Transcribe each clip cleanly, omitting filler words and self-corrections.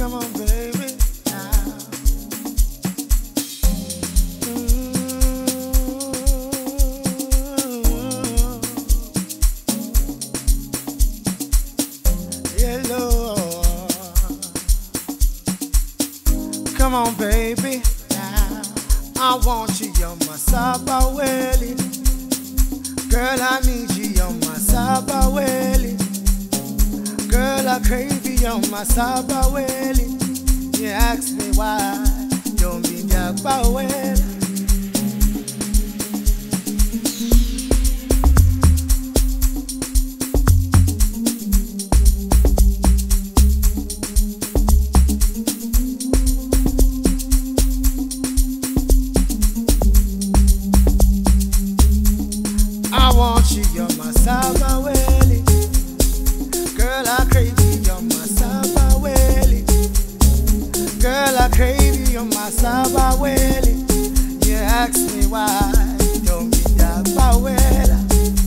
Come on, baby. Now. Yeah, Lord. Come on, baby. Now. I want you, you're my Sabaweli. Girl, I need you, you're my Sabaweli. Girl, I crave you, you're my Sabaweli. You ask me why, don't be Sabaweli. I want you, you're my Sabaweli. Girl, I crave you, you're my Sabaweli. Girl, I crave you, you're my Sabaweli. You ask me why, don't be Sabaweli.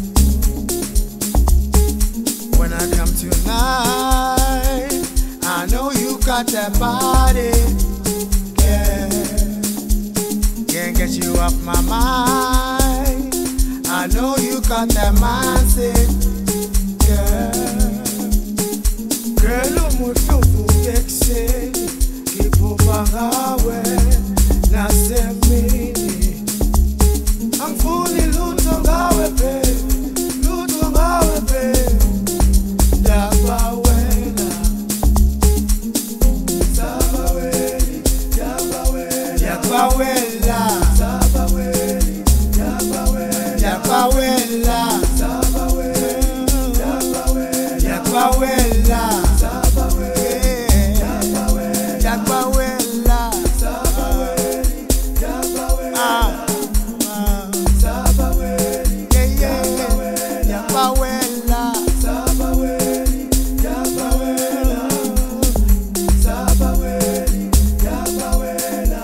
When I come tonight, I know you got that body. Yeah, can't get you off my mind. I know you got that mindset, girl. Girl, umutungu yekse, kipupagawe, nasemini. I'm fully lutongawe pe, Dabawela, Sabaweli, Dabawela, Dabawela, Sabaweli, Dabawela, Dabawela, Sabaweli, Dabawela, Dabawela, Sabaweli, Dabawela, Dabawela, Sabaweli, Dabawela, Sabaweli, yeah, yeah, Dabawela, Sabaweli, Dabawela, Sabaweli, Dabawela.